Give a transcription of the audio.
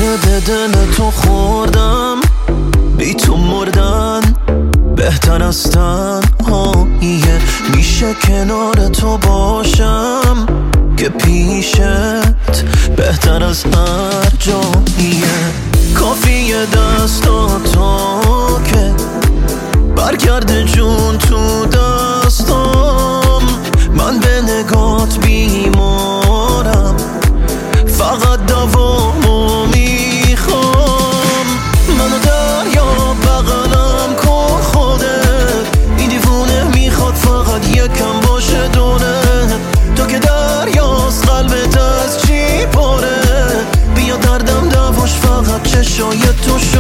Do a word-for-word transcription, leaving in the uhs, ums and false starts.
وارد دل تو خوردم، بی تو مردن بهتر از تنهاییه. میشه کنار تو باشم که پیشت بهتر از هر جاییه. کافیه دستاتو که برگرده جون تو دستم، من به نگات بیمارم، فقط دوامو میخوام. منو دریا بغلم کن خودت، این دیوونه میخواد فقط یکم باشه دونه. تو که دریاست قلبت از چی پاره، بیا دردم دواش فقط چشای تو